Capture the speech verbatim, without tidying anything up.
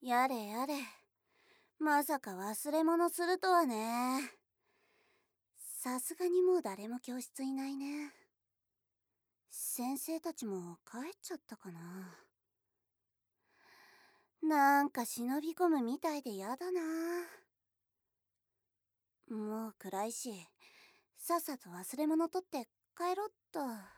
やれやれ。まさか忘れ物するとはね。さすがにもう誰も教室いないね。先生たちも帰っちゃったかな。なんか忍び込むみたいでやだな。もう暗いし、さっさと忘れ物取って帰ろっと。